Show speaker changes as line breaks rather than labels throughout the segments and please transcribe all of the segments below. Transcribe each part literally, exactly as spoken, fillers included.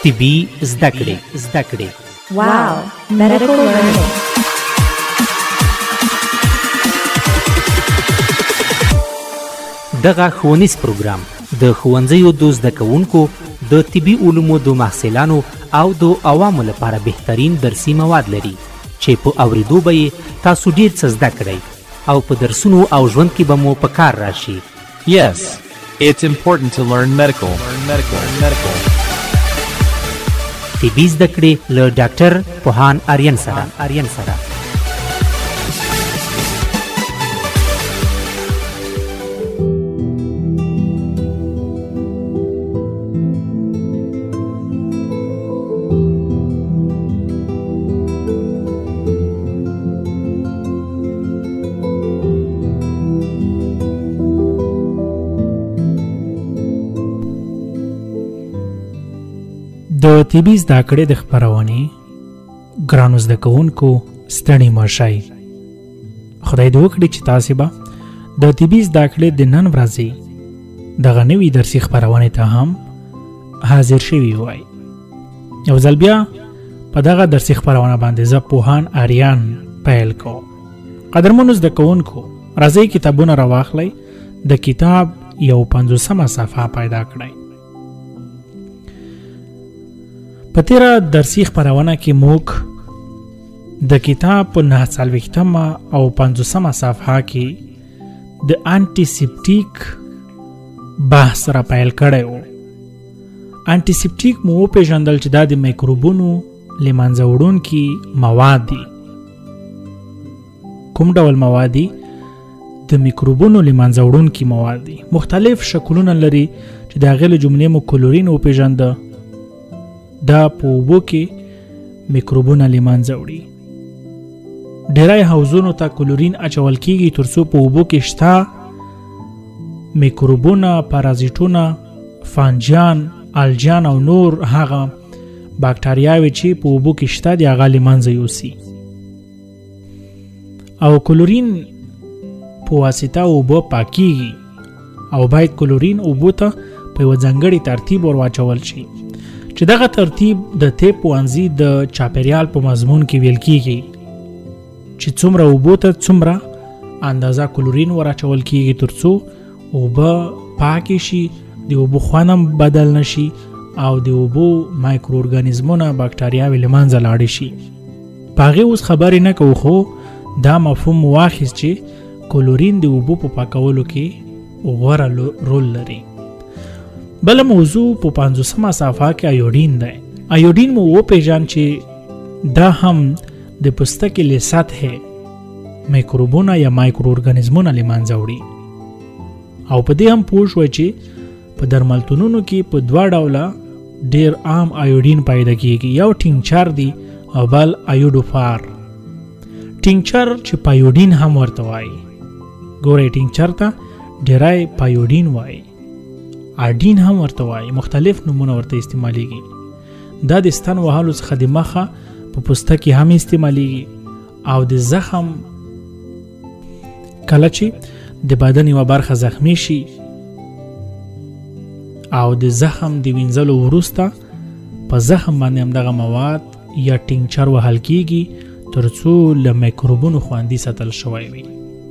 طبي زده کړې زده کړې
Wow, medical learning.
دغه ښوونیز پروګرام د ښوونځیو د زده کوونکو د طبي علومو د محصلانو او د عوامو لپاره بهترین درسي مواد لري چې په اوریدو به یې تاسو ډیر څه زده کړئ او په درسونو او ژوند کې به مو په کار راشي.
Yes, it's important to learn medical. Learn medical. Learn medical.
طبي زده کړې له ډاکټر پوهان آریان سره آریان سره
د طبي زده کړې د خپرونې ګرانو زده کوونکو ستړي مه شئ. خدای دې وکړي چې تاسې به د طبي زده کړې د نن ورځې دغه نوي درسي خپرونې ته هم حاضر شوي وای. یو ځل بیا په دغه درسي خپرونه باندې زه پوهان آریان پیل کوم. قدرمنو زده کوونکو، راځئ کتابونه راواخلئ، د کتاب یو پنځوسمه صفحه پیدا کړئ. په تیره درسي خپرونه کې موږ د کتاب په نهه څلوېښتمه او پنځوسمه صفحه کې د انټي سیپټیک بحث را پیل کړی و. انټي سیپټیک مو وپېژندل چې دا د میکروبونو له منځه وړونکي مواد دي. کوم ډول مواد دي؟ د میکروبونو له منځه وړونکي مواد دي. مختلف شکلونه لري چې د هغې له جملې مو کلورین وپېژنده. دا په اوبو کې میکروبونه له منځه وړي. ډیری حوضونو ته کلورین اچول کیږي ترڅو په اوبو کې شته میکروبونه، پارازیټونه، فانجان، الجان او نور هغه باکتریاوې چې په اوبو کې شته د هغه له منځه یوسي. او کلورین په واسطه اوبه پاکیږي او باید کلورین اوبو ته په یوه ځانګړي ترتیب ور واچول شي چې دغه ترتیب د طب پوهنځي د چاپیریال په مضمون کې ویل کیږي چې څومره اوبو ته څومره اندازه کلورین ور اچول کیږي ترڅو اوبه پاکې شي، د اوبو خوند هم بدل نشي او د اوبو مایکرو ارګانیزمونه باکتریاوې له منځه لاړې شي. په هغې اوس خبرې نه کوو، خو دا مفهوم واخیست چې کلورین د اوبو په پاکولو کې غوره رول لري. بل موضوع په پنځوسمه صفحه کې ایوډین دی. ایوډین مو وپېژاند چې دا هم د پوستکي له سطحې میکروبونه یا مایکرو ارګانیزمونه له منځه وړي. او په دې هم پوه شوئ چې په درملتونونو کې په دوه ډوله ډیر عام ایوډین پیدا کیږي. یو ټینکچر دی او بل ایوډوفار. ټینکچر چې پایوډین هم ورته وایي. ګورئ، ټینکچر ته ډیری پایوډین وایي، اډین هم ورته وایي، مختلف نومونه ورته استعمالیږي. دا د ستن وهلو څخه د مخه په پوستکي هم استعمالیږي او د زخم کله چې د بدن یوه برخه زخمی شي او د زخم د وینځلو وروسته په زخم باندې هم دغه مواد یا ټینکچر وهل کیږي ترڅو له میکروبونو خوندي ساتل شوی وي.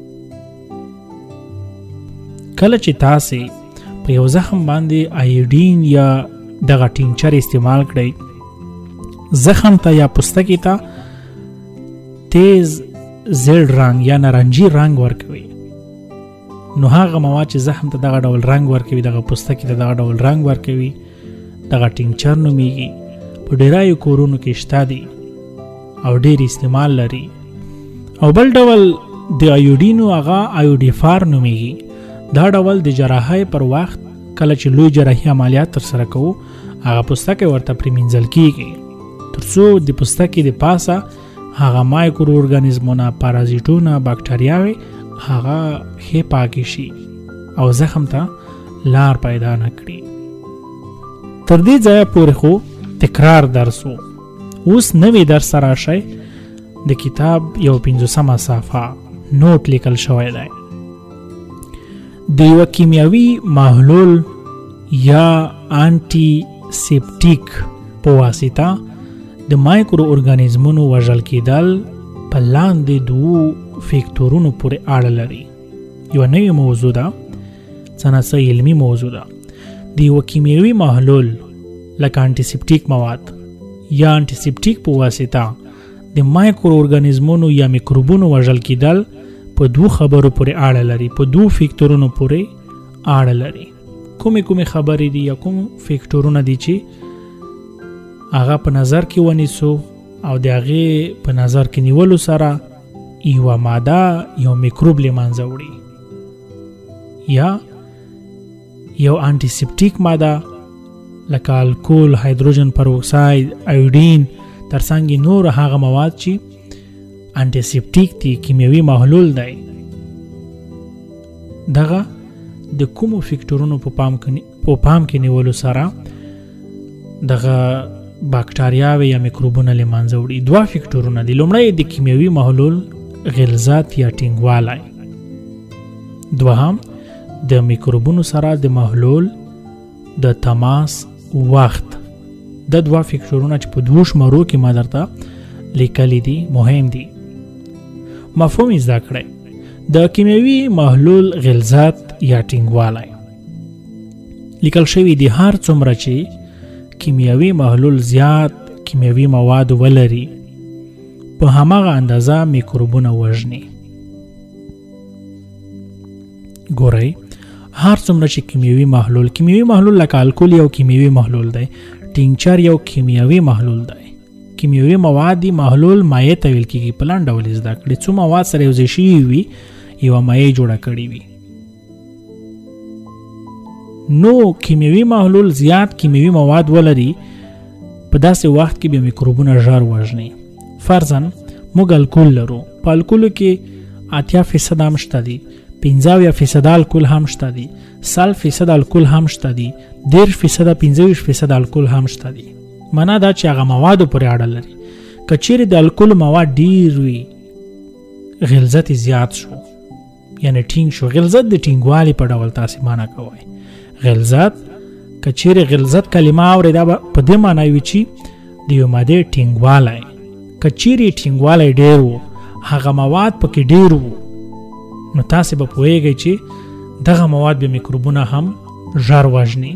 کله چې تاسې په یو زخم باندې ایوډین یا دغه ټینکچر استعمال کړئ، زخم ته یا پوستکي ته تیز زیړ رنګ یا نارنجي رنګ ورکوي. نو هغه مواد چې زخم ته دغه ډول رنګ ورکوي، دغه پوستکي ته دغه ډول رنګ ورکوي، دغه ټینکچر نومیږي. په ډیرایو کورونو کې شته دي او ډیر استعمال لري. او بل ډول د ایوډینو هغه ایوډیفار نومیږي. دا ډول د جراحۍ پر وخت کله چې لوی جراحي عملیات ترسره کوو، هغه پوستکی ورته پرېمینځل کیږي ترڅو د پوستکي د پاسه هغه مایکرو ارګانیزمونه، پارازیټونه، باکتریاوې هغه ښې پاکې شي او زخم ته لار پیدا نه کړي. تر دې ځایه پورې خو تکرار درس و. اوس نوی درس راشئ. د کتاب یو پنځوسمه صفحه نوٹ لیکل شوی دی. د یو کیمیاوي محلول یا انټي سیپټیک په واسطه د مایکرو ارګانیزمونو وژل کېدل په لاندې دوو فیکتورونو پورې اړه لري. یوه نوې موضوع ده، څه نه څه علمي موضوع ده. د یوه کیمیاوي محلول لکه انټیسپټیک مواد یا انټیسپټیک په واسطه د مایکرو ارګانیزمونو یا میکروبونو وژل کېدل په دوو خبرو پورې اړه لري، په دوو فیکتورونو پورې اړه لري. کومې کومې خبرې دي یا کوم فیکتورونه دي چې هغه په نظر کې ونیسو او د هغې په نظر کې نیولو سره یوه ماده یو میکروب له منځه وړي، یا یو انټیسپټیک ماده لکه الکول، هایدروجن پروکساید، ایودین، ترڅنګ نور هغه مواد چې انټیسپټیک دي، کیمیاوي محلول دی. دغه د کومو فیکتورونو په پام کې په پام کې نیولو سره دغه باکټریاوې یا میکروبونه له منځه وړي. دوه فیکتورونه دي. لومړی د کیمیاوي محلول غلظت یا ټینګوالی، دوهم د میکروبونو سره د محلول د تماس وخت. د دوه فیکتورونه چې په دوه شمارو کې ما درته لیکلي دي مهم دي. مفهوم یې زده کړئ. د کیمیاوي محلول غلظت یا ټینګوالی لیکل شوي دي هر څومره چې کیمیاوي محلول زیات کیمیاوي مواد ولري په هماغه اندازه میکروبونه وژني. ګورئ، هر څومره چې کیمیاوي محلول کیمیاوي محلول لکه الکول یو کیمیاوي محلول دی، ټینکچر یو کیمیاوي محلول دی. کیمیاوي مواد دی محلول مایع ته ویل کېږي. په لاندې ډول زده کړئ. څو مواد سره یوځای شوي وي یوه مایع جوړه کړې وي. نو کیمیاوي محلول زیات کیمیاوي مواد ولري په داسې وخت کې به میکروبونه ژر وژني. فرضاً موږ الکول لرو. په الکولو کې اتیا فیصد هم شته دي، پنځه اویا فیصد الکول هم شته دي، سل فیصد الکول هم شته دي، دېرش فیصد پنځه ویشت فیصد الکول هم شته دي. معنا دا چې هغه موادو پورې اړه لري. که چیرې د الکول مواد ډېر وي غلظت زیات شو یعنی ټینګ شو. غلظت د ټینګوالي په ډول تاسې معنا کوئ. غلظت که چیرې غلظت کلمه اورئ دا په دې معنا وي چې د یو مادې ټینګوالی. که چیرې ټینګوالی ډېر و هغه مواد پکې ډېر و نو تاسې به پوهیږئ چې دغه مواد به میکروبونه هم ژر وژني.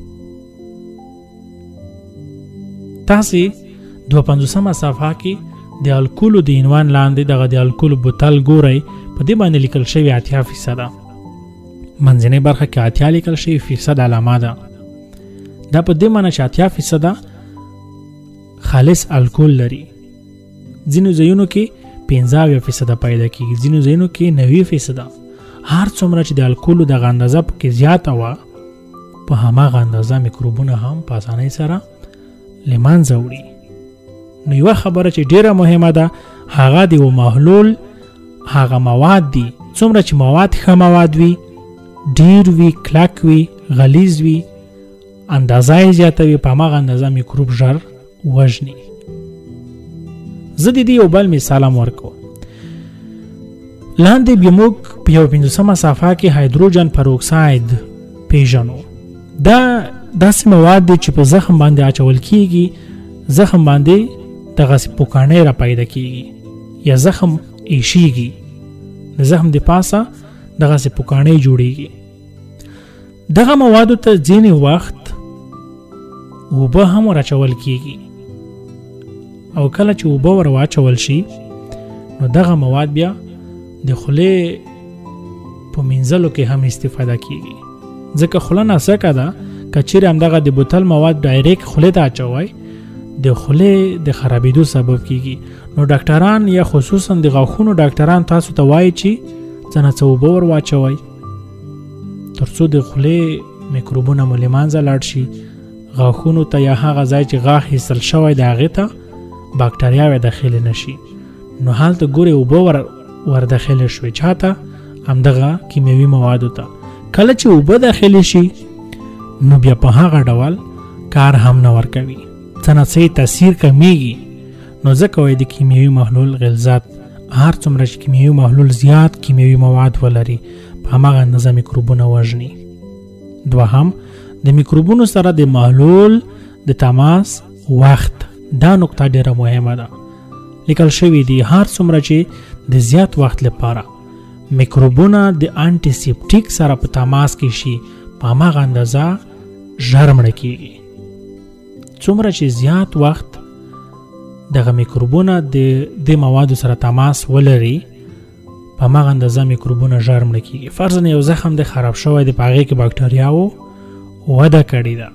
تاسې دوه پنځوسمه صفحه کې د الکولو د عنوان لاندې دغه د الکولو بوتل ګورئ. په دې باندې لیکل شوي اتیا فیصده، منځنۍ برخه کې اتیا لیکل شوي فیصد علامه ده. دا په دې معنی چې اتیا فیصده خالص الکول لري. ځینو ځایونو کې پنځه اویا فیصده پیدا کېږي، ځینو ځایونو کې نوي فیصده. هر څومره چې د الکولو دغه اندازه پکې زیاته وه په هماغه اندازه میکروبونه هم په اسانۍ سره له منځه وړي. نو یوه خبره چې ډیره مهمه ده هغه د یو محلول هغه مواد دي. څومره چې مواد ښه مواد وي، ډیر وي، کلک وي، غلیظ وي، اندازه یې زیاته وي، په هماغه اندازه میکروب ژر وژني. زه د دې یو بل مثال هم ورکوم. لاندې بیا موږ په یو پنځوسمه صفحه کې هایدروجن پروکساید پیژنو. دا داسې مواد دي چې په زخم باندې اچول کېږي، زخم باندې دغسې پوکاڼۍ را پیدا کېږي یا زخم ایشیږي، د زخم د پاسه دغسې پوکاڼۍ جوړیږي. دغه موادو ته ځینې وخت اوبه هم ور اچول کېږي او کله چې اوبه ور واچول شي نو دغه مواد بیا د خولې په مینځلو کې هم استفاده کېږي. ځکه خوله ناسکه ده. که چیرې همدغه د بوتل مواد ډایرکټ خولې ته اچوئ د خولې د خرابېدو سبب کېږي. نو ډاکټران یا خصوصا د غاښونو ډاکټران تاسو ته وایي چې څه نه څه اوبه ور واچوئ تر څو د خولې میکروبونه مو له منځه لاړ شي. غاښونو ته یا هغه ځای چې غاښ ایستل شوی د هغې ته باکټریاوې داخلې نه شي. نو هلته ګورئ اوبه ور ور داخلې شوې چاته؟ همدغه کیمیاوي موادو ته. کله چې اوبه داخلې شي نو بیا په هغه ډول کار هم نه ورکوي، څه نه څه تاثیر کمیږي. نو ځکه وایي د کیمیاوي محلول غلظت هر څومره چې کیمیاوي محلول زیات کیمیاوي مواد ولري په هماغه اندازه میکروبونه وژني. دوهم د میکروبونو سره د محلول د تماس وخت دا نقطه ډیره مهمه ده. لیکل شوی دی هر څومره چې د زیات وخت لپاره میکروبونه د انټي سیپټیک سره په تماس کې شي په هماغه اندازه ژر مړه کیږي. څومره چې زیات وخت دغه میکروبونه د د موادو سره تماس ولري په هماغه اندازه میکروبونه ژر مړه کیږي. فرضاً یو زخم د خراب شوی د په هغې کې باکتریاوو وده کړې ده،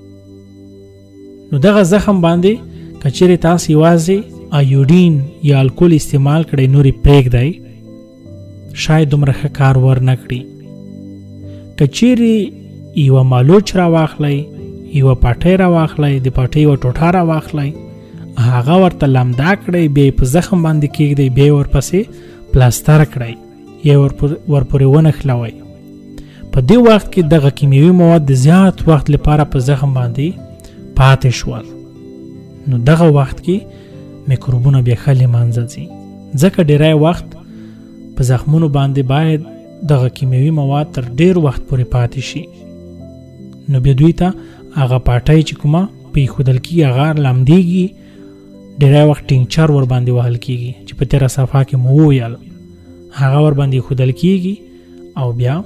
نو دغه زخم باندې که چیرې تاسو یوازې ایوډین یا الکول استعمال کړئ نورې پرېږدئ، شاید دومره ښه کار ورنه کړي. که چیرې یوه مالوچ را واخلئ، یوه پټۍ را واخلئ، د پټۍ یوه ټوټه را واخلئ، هغه ورته لمدا کړئ، بیا په زخم باندې کېږدئ، بیا ورپسې پلاستر کړئ یا ورپورې ونښلوئ. په دې وخت کې دغه کیمیاوي مواد د زیات وخت لپاره په زخم باندې پاتې شول، نو دغه وخت کې میکروبونه بیا ښه له منځه ځي. ځکه ډیری وخت په زخمونو باندې باید دغه کیمیاوي مواد تر ډیر وخت پورې پاتې شي، نو بیا دوی ته هغه پاټۍ چې کومه په ایښودل کېږي هغه لمدېږي، ډیری وخت ټینکچر ور باندې وهل کېږي چې په تېره صفحه کې مو وویل، هغه ور باندې ایښودل کېږي او بیا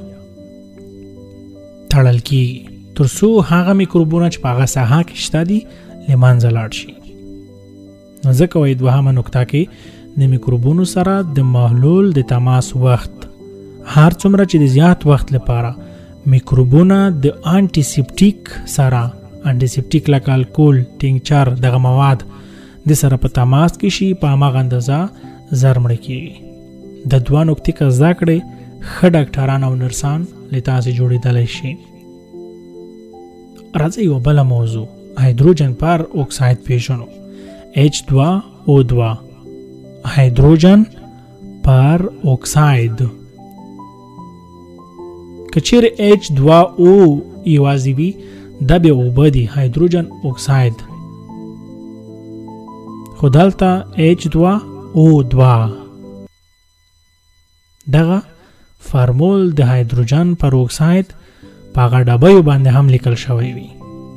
تړل کېږي تر څو هغه میکروبونه چې په هغه ساحه کې شته دي له منځه لاړ شي. نو ځکه وایي دوهمه نقطه کې د میکروبونو سره د محلول د تماس وخت، هر څومره چې د زیات وخت لپاره میکروبونه د انټي سیپټیک سره، انټي سیپټیک لکه الکول، ټینکچر، دغه مواد د سره په تماس کې شي په هماغه اندازه زر مړه کېږي. د دوه نقطې که زده کړئ ښه ډاکټران او نرسان له تاسې جوړېدلی شي. راځئ یوه بله موضوع هایدروجن پر اکساید پیژنو. اچ دوه او دوه هایدروجن پر اکساید. که چیرې اچ دوه او یوازې وي دا بیا اوبه دي، هایدروجن اکساید، خو دلته اچ دوه او دوه دغه فارمول د هایدروجن پر اکساید په هغه ډبیو باندې هم لیکل شوی وي.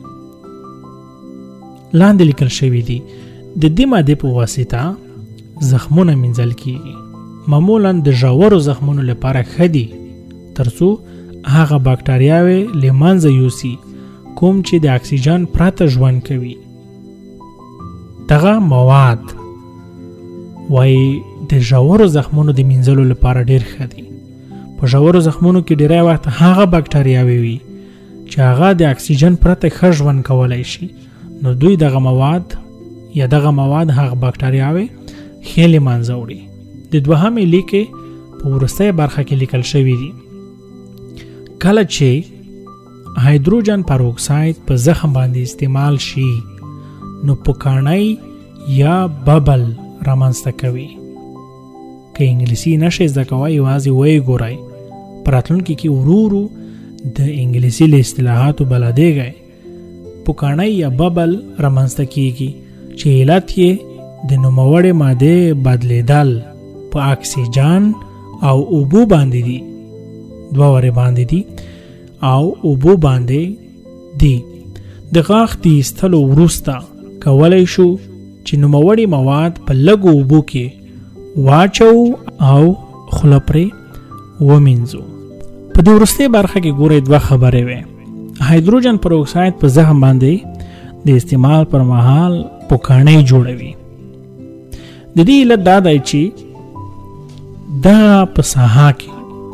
لاندې لیکل شوی دي د دې مادې په واسطه زخمونه مینځل کېږي. معمولا د ژورو زخمونو لپاره ښه دي تر څو هغه باکتریاوې له منځه یوسي کوم چې د اکسیجن پرته ژوند کوي. دغه مواد وایي د ژورو زخمونو د مینځلو لپاره ډیر ښه دي. په ژورو زخمونو کې ډیری وخت هغه باکتریاوې وي چې هغه د اکسیجن پرته ښه ژوند کولی شي، نو دوی دغه مواد یا دغه مواد هغه باکتریاوې ښې له منځه وړي. د دوهمې لیکې په وروستۍ برخه کې لیکل شوي دي کله چې هایدروجن پر اکساید په زخم باندې استعمال شي نو پوکاڼۍ یا ببل رامنځته کوي. که انګلیسي نشئ زده کوئ یوازې ویې ګورئ، په راتلونکي کې ورو ورو د انګلیسي له اصطلاحاتو بلدېږئ. پوکاڼۍ یا ببل رامنځته کیږي چې علت یې د نوموړې مادې بدلیدل په اکسیجن او اوبو باندې دي، دوه ورې باندې دي او اوبو باندې دي. د غاښ د ایستلو وروسته کولی شو چې نوموړي مواد په لږو اوبو کې واچو او خوله پرې ومینځو. په دې وروستۍ برخه کې ګورئ دوه خبرې وې. هایدروجن پر اکساید په زخم باندې د استعمال پر مهال پوکاڼۍ جوړوي. د دې علت دا دی چې دا په ساحه کې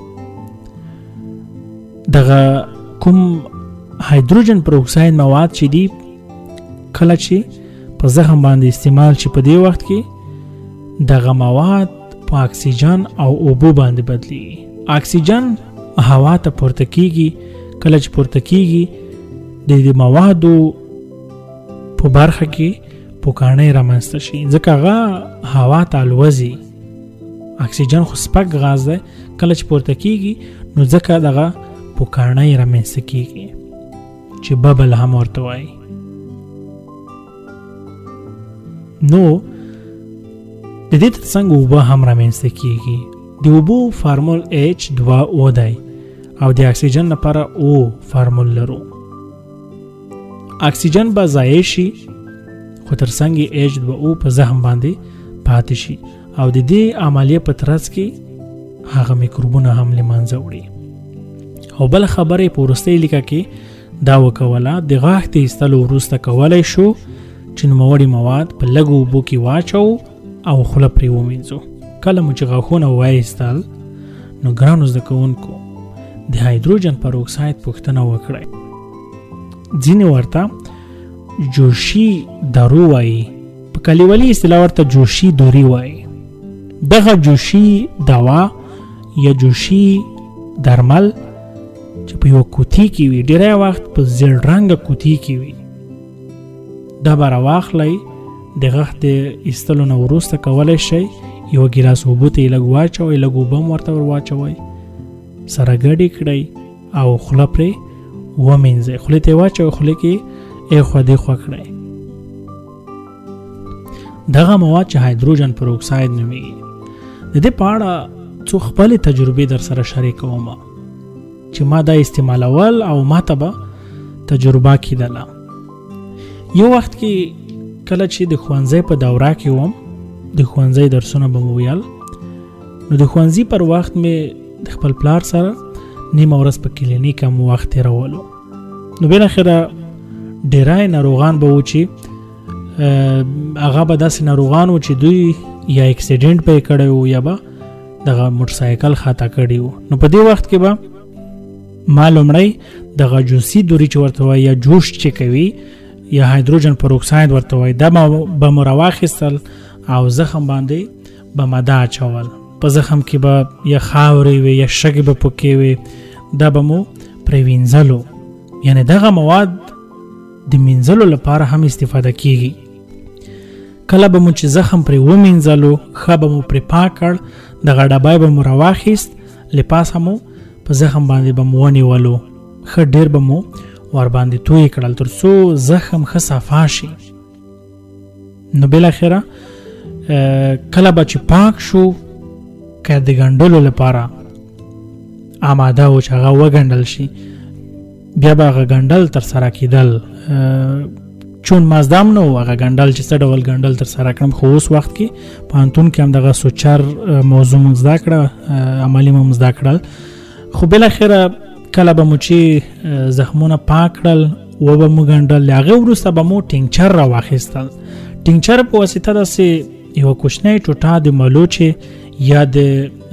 دغه کوم هایدروجن پر اکساید مواد چې دي کله چې په زخم باندې استعمال شي په دې وخت کې دغه مواد په اکسیجن او اوبو باندې بدلیږي. اکسیجن هوا ته پورته کیږي، کله چې پورته کیږي د دې موادو په برخه کې پوکاڼۍ رامنځته شي ځکه هغه هوا ته الوځي. اکسیجن خو سپک غاز دی، کله چې پورته کیږي نو ځکه دغه پوکاڼۍ رامنځته کیږي چې ببل هم ورته وایي. نو د دې ترڅنګ اوبه هم رامنځته کیږي. د اوبو فارمول اچ دوه او دی او د اکسیجن لپاره او فارمول لرو. اکسیجن به ضایع شي خو ترڅنګ یې ایجد به او په زخم باندې پاتې شي او د دې عملیه په ترڅ کې هغه میکروبونه هم له منځه وړي. او بل خبره په وروستۍ لیکه کې دا وکوله د غاښ د ایستلو وروسته کولی شو چې نوموړي مواد په لږو اوبو کې واچو او خوله پرې ومینځو. کله مو چې غاښونه وایستل نو ګرانو زده کوونکو د هایدروجن پر اکساید پوښتنه وکړئ. ځینې ورته جوشي دارو وایي، په کلیوالي اصطلاح ورته جوشي دوري وایي. دغه جوشي دوا یا جوشي درمل چې په یو کوټي کې وي، ډېری وخت په زیړ رنګه کوټي کې وي، دا به راواخلئ د غاښ د ایستلو نه وروسته کولی شئ یو ګیلاس اوبو ته یې لږ واچوئ، لږ اوبه هم ورته ور واچوئ، سره ګډې کړئ او خوله پرې ومینځئ. خولې ته یې واچوئ، خولې کې ایخوا دیخوا کړئ. دغه مواد چې هایدروجن پر اکساید نومیږي، د دې په اړه څو خپلې تجربې در سره شریکوم چې ما دا استعمالول او ما ته به تجربه کېدله. یو وخت کې کله چې د ښوونځي په دوره کې وم، د ښوونځي درسونه به مو ویل، نو د ښوونځي پر وخت مې د خپل پلار سره نیمه ورځ په کلینیک هم وخت تېرولو. نو بالاخره ډېری ناروغان به و چې هغه به داسې ناروغان و چې دوی یا اکسیډنټ به یې کړی و یا به دغه موټرسایکل خطا کړی و. نو په دې وخت کې به ما لومړی دغه جوسي دوري چې ورته وایي یا جوش چې کوي یا هایدروجن پر اکساید ورته وایي، دا به مو راواخیستل او زخم باندې به ماده اچول. په زخم کې به یا خاورې وي یا شګې به پکې وي، دا به مو پرې وینځلو. یعنې دغه مواد د مینځلو لپاره هم استفاده کیږي. کله به مو چې زخم پرې ومینځلو، ښه به مو پرې پاک کړ، دغه ډبای به مو راواخیست، له پاسه مو په زخم باندې به مو ونیولو، ښه ډېر به مو ور باندې توی کړل تر څو زخم ښه صفا شي. نو بالاخره کله به چې پاک شو، که د ګنډلو لپاره آماده و چې هغه وګنډل شي، بیا به هغه ګنډل تر سره کېدل. چون مازدام نه و هغه ګنډل چې څه ډول ګنډل تر سره کړم، خو اوس وخت کې پوهنتون کې هم دغه سوچر موضوع مو زده کړه، عملي مو زده کړل. خو بالاخره کله به مو چې زخمونه پاک کړل و به مو ګنډل، له هغې وروسته به مو ټینکچر راواخیستل. ټینکچر په واسطه داسې یوه کوچنۍ ټوټه د ملوچې یا د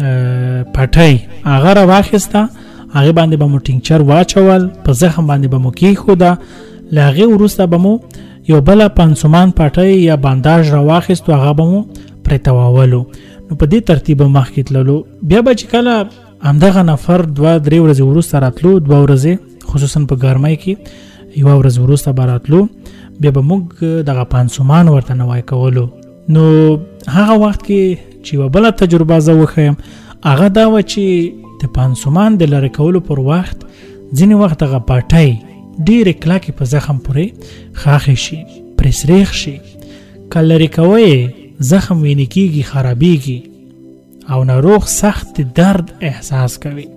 پټۍ هغه راواخیسته، هغې باندې به مو ټینکچر واچول، په زخم باندې به مو کېښوده، له هغې وروسته به مو یو بله پنسومان پټۍ یا بانداژ راواخیستو، هغه به مو پرې تواولو. نو په دې ترتیب به مخکې تللو. بیا به چې کله همدغه نفر دوه درې ورځې وروسته راتلو، دوه ورځې خصوصا په ګرمۍ کې یوه ورځ وروسته به راتلو، بیا به موږ دغه پنسومان ورته نوی کولو. نو هغه وخت کې چې یوه بله تجربه زه وښیم، هغه دا وه چې د پنسومان د لرې کولو پر وخت ځینې وخت هغه پټۍ ډېرې کلکې په زخم پورې خاښې شي، پرې سریښ شي. که لرې کوئ زخم وینې کېږي، خرابېږي او ناروغ سخت درد احساس کوي.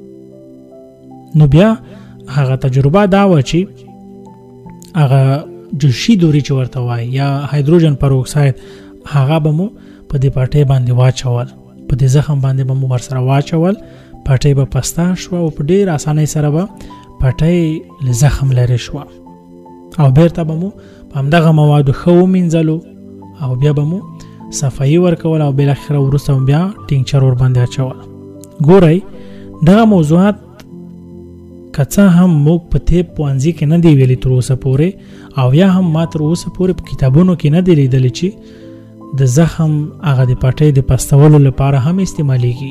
نو بیا هغه تجربه دا وه چې هغه جوشي دوري چې ورته وایي یا هایدروجن پر اکساید، هغه به مو په دې پټۍ باندې واچول، په دې زخم باندې به مو ورسره واچول، پټۍ به پسته شوه او په ډېر اسانۍ سره به پټۍ له زخم لرې شوه او بیرته به مو په همدغه موادو ښه ومینځلو او بیا به مو صفایي ورکول او بالاخره وروسته بیا ټینکچر ور باندې اچول. ګورئ دغه موضوعات که څه هم موږ په طب پوهنځي کې نه دی ویلي تر اوسه پورې، او یا هم ما تر اوسه پورې په کتابونو کې نه دی لیدلی چې د زخم هغه د پټۍ د پستولو لپاره هم استعمالیږي،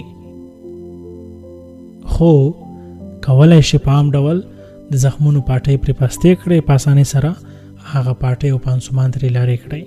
خو کولی شي په عام ډول د زخمونو پټۍ پرې پستې کړئ، په اسانۍ سره هغه پټۍ او پنسومان ترې لرې کړئ.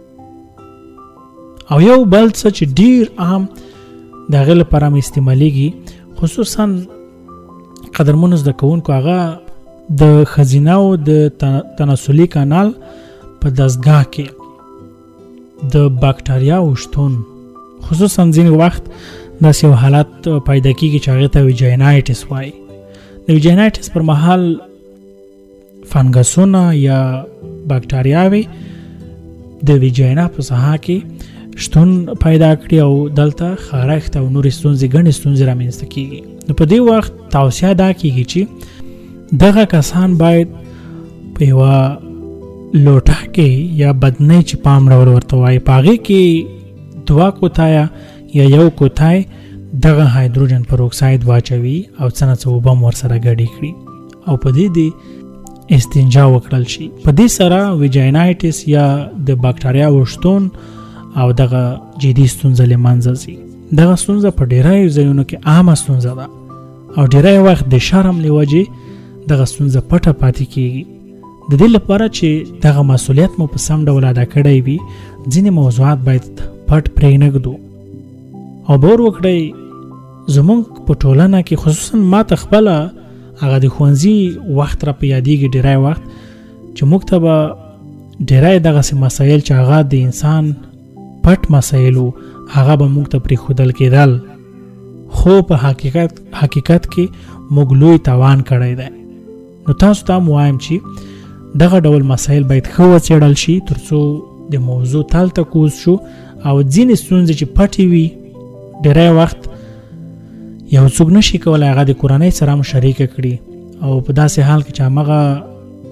او یو بل څه چې ډېر عام د هغې لپاره هم استعمالیږي، خصوصا قدرمنو زده کوونکو، هغه د ښځینه او د تناسلي کانال په دستګاه کې د باکټریاو شتون، خصوصا ځینې وخت داسې یو حالت پیدا کېږي چې هغې ته ویجاینایټس وایي. د ویجاینایټس پر مهال فنګسونه یا باکټریاوې د ویجاینا په ساحه کې شتون پیدا کړي او دلته خارښت او نورې ستونزې ګڼې ستونزې رامنځته کیږي. نو په دې وخت توصیه دا کیږي چې دغه کسان باید په یوه لوټه کې یا بدنۍ چې پام ډول ورته وایي په هغې کې دوه کوتایه یا یو کوتای دغه هایدروجن پروکساید واچوي او څه نه څه اوبه هم ورسره ګډې کړي او په دې دې استنجا وکړل شي. په دې سره ویجاینایټس یا د باکټریا وشتون او دغه جدي ستونزه له منځه ځي. دغه ستونزه په ډیری ځایونو کې عامه ستونزه ده او ډیری وخت د شرم له وجې دغه ستونزه پټه پاتې کیږي. د دې لپاره چې دغه مسؤلیت مو په سم ډول ادا کړی وي ځینې موضوعات باید پټ پرې نږدو او باور وکړئ زمونږ په ټولنه کې خصوصا ما ته خپله هغه د ښوونځي وخت را په یادېږي ډیری وخت چې موږ ته به ډیری دغسې مسایل چې هغه د انسان پټ مسایل و هغه به موږ ته پرېښودل کېدل خو په حقیقت حقیقت کې موږ لوی تاوان کړی دی. نو تاسو ته هم وایم چې دغه ډول مسایل باید ښه وڅېړل شي تر څو د موضوع تل ته کوز شو او ځینې ستونزې چې پټې وي ډیری وخت یو څوک نشي کولی هغه د کورنۍ سره هم شریکه کړي او په داسې حال کې چې همغه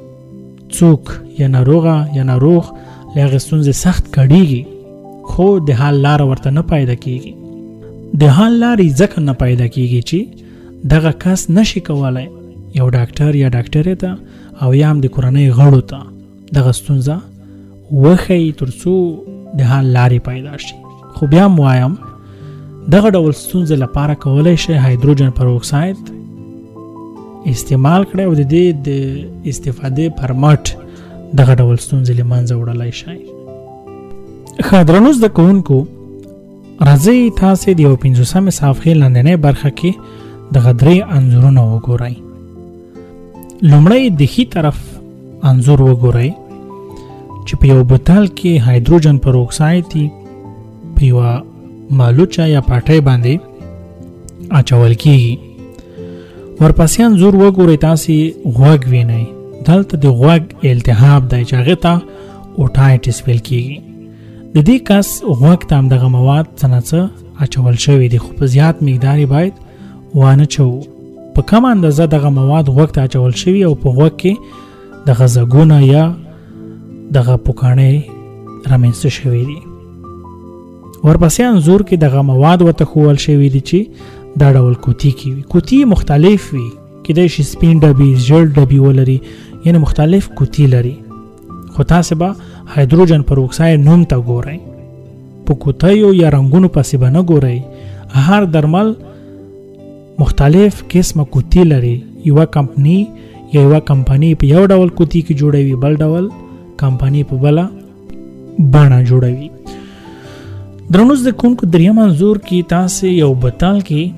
څوک یا ناروغه یا ناروغ له هغې ستونزې سخت کړېږي خو د حل لاره ورته نه پیدا کیږي. د حل لارې ځکه نه پیدا کیږي چې دغه کس نشي کولی یو ډاکټر یا ډاکټرې ته او یا هم د کورنۍ غړو ته دغه ستونزه وښیي تر څو د حل لارې پیدا شي. خو بیا هم وایم دغه ډول ستونزې لپاره کولی شئ هایدروجن پروکساید استعمال کړئ او د دې د استفادې پر مټ دغه ډول ستونزې له منځه وړلی شئ. ښه درنو زده کوونکو راځئ تاسې د یو پنځوسمې صفحې لاندنۍ برخه کې دغه درې انځورونه وګورئ. لومړی د ښي طرف انځور وګورئ چې په یو بوتل کې هایدروجن پروکساید دی په یوه مالوچه یا پاټۍ باندې اچول کیږي. ورپسې انځور وګورئ تاسې غوږ وینئ. دلته د غوږ التهاب دی چې هغې ته اوټایټس ویل کیږي. د دې کس غوږ ته همدغه مواد څه نه څه اچول شوي دي خو په زیات مقدار باید وانه چوو. په کم اندازه دغه مواد غوږ ته اچول شوي او په غوږ کې دغه زګونه یا دغه پوکاڼې رامنځته شوي دي. ورپسې انځور کې دغه مواد ورته ښوول شوي دي چې دا ډول کوتي کې وي. کوتي مختلف وي، کیدای شي سپین ډبي ژیړ ډبي ولري، یعنې مختلف کوتي لري. خو تاسې به هایدروجن پروکساید نوم ته ګورئ، په کوتیو یا رنګونو پسې به نه ګورئ. هر درمل مختلف قسمه کوتي لري. یوه کمپنی یا یوه کمپنی په یو ډول کوتي کې جوړوي، بل ډول کمپنی په بله بڼه جوړوي. درنو زده کوونکو دریم انځور کې تاسې یو بوتل کې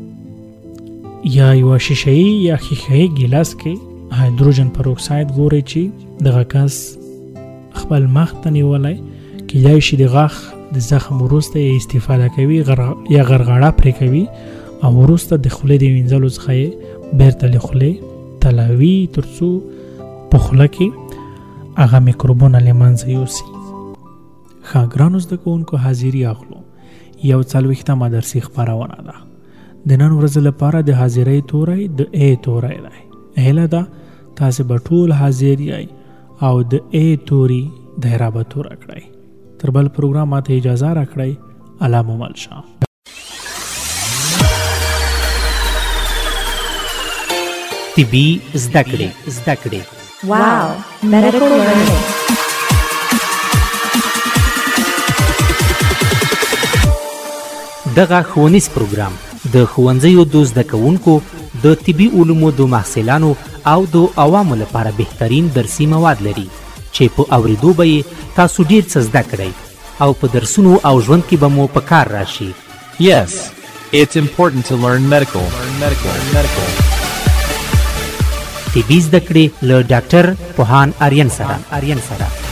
یا یوه شیشه‌ایي یا ښیښه‌ایي ګیلاس کې هایدروجن پروکساید ګورئ چې دغه کس خپل مخ ته نیولی، کیدای شي د غاښ د زخم وروسته یې استفاده کوي یا غرغړه پرې کوي او وروسته د خولې د وینځلو څخه یې بیرته له خولې تلاوي تر څو په خوله کې هغه میکروبونه له منځه یوسي. ښه ګرانو زده کوونکو حاضري اخلو. یو څلوېښتمه درسي خپرونه ده. د نن ورځې لپاره د حاضرۍ توری د ا توری دی. هیله ده تاسې به ټول حاضر یئ او د ا توري دایره به توره کړئ. تر بل پروګرام ماته اجازه راکړئ. الله مو مل شه.
طبي زده کړې زده کړې
Wow, medical learning.
دغه ښوونیز پروګرام د ښوونځیو د زده کوونکو د طبي علومو د محصلانو او د عوامو لپاره بهترین درسي مواد لري چې په اورېدو به یې تاسو ډېر څه زده کړئ او په درسونو او ژوند کې به مو په کار راشي.
Yes, it's important to learn medical. Learn medical. Medical.
طبي زده کړې له ډاکټر پوهان آرین سره.